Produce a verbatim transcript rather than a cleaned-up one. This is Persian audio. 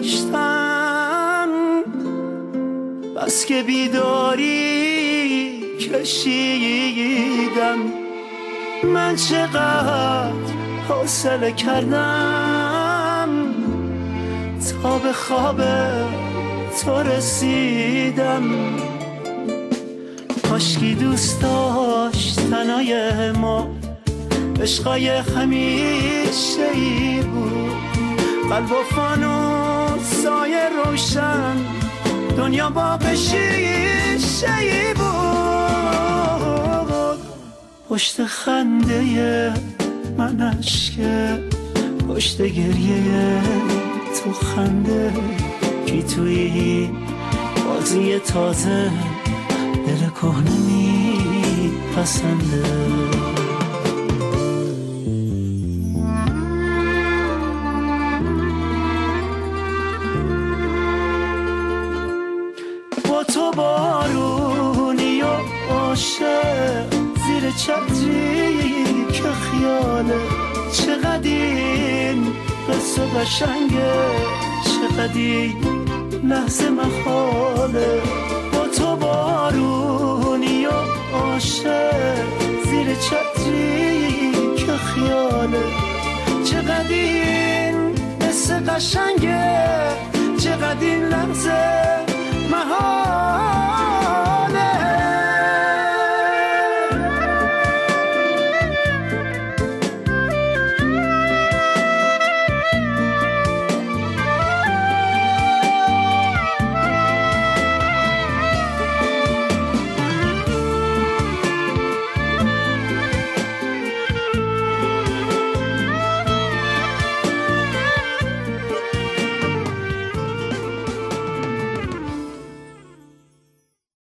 داشتم، بس که بیداری کشیدم. من چقدر حوصله کردم تا به خواب تو رسیدم. کاشکی دوست داشتنای ما عشقای همیشه ای بود، قلب و فانوسای روشن، دنیا باغ شیشه ای بود. پشت خنده من اشکه، پشت گریه تو خنده، کی توی بازی تازه دل کهنه میپسنده. با تو بارونی و عاشق زیر چتری که خیاله، چقدر این قصه قشنگه، چقدر این لحظه محاله. با تو بارونی و عاشق زیر چتری که خیاله، چقدر این قصه قشنگه، چقدر این لحظه